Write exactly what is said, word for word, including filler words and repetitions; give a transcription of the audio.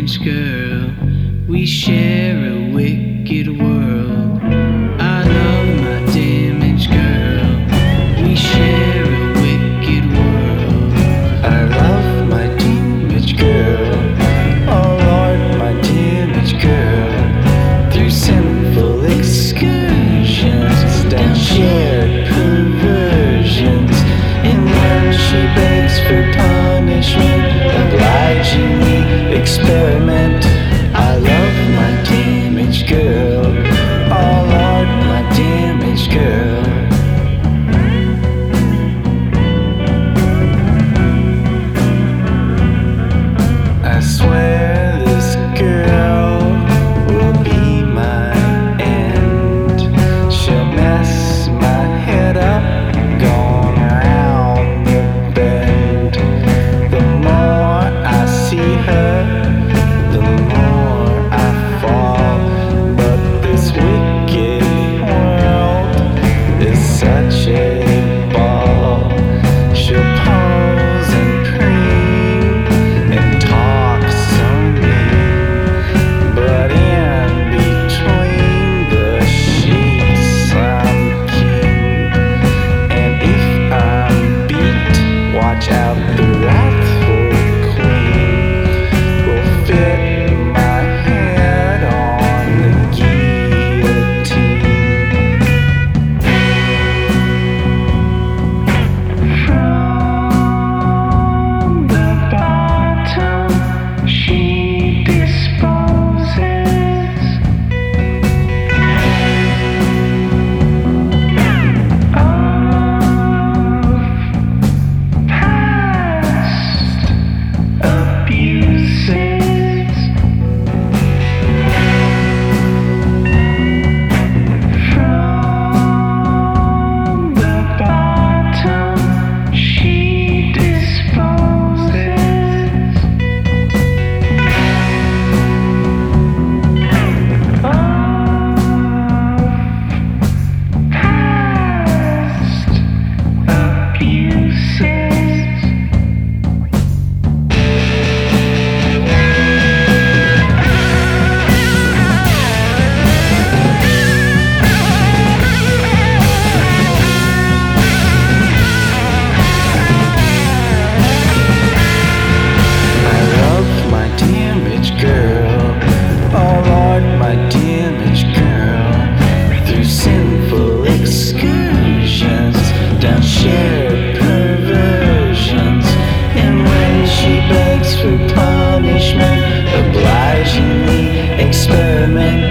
damaged girl. We share a wicked world. I love my damaged girl. We share a wicked world. I love my damaged girl. Oh Lord, my damaged girl. Through sinful excursions, down shared perversions, and when she begs for punishment, obligingly experiment. I love my damaged girl. Oh Lord, my damaged girl. I swear this girl will be my end. She'll mess my head up, going around the bend. The more I see her, the more I fall. But this wicked world is such a ball. She'll pose and preen and talk so mean, but in between the sheets I'm king. And if I'm beat, watch out, the wrathful queen will fit my head on the guillotine. From the bottom she disposes of past abuses. From the bottom she disposes of past abuses. I love my damaged girl. Oh Lord, my damaged girl. Through sinful excursions, down shared perversions, and when she begs for punishment, obligingly experiment.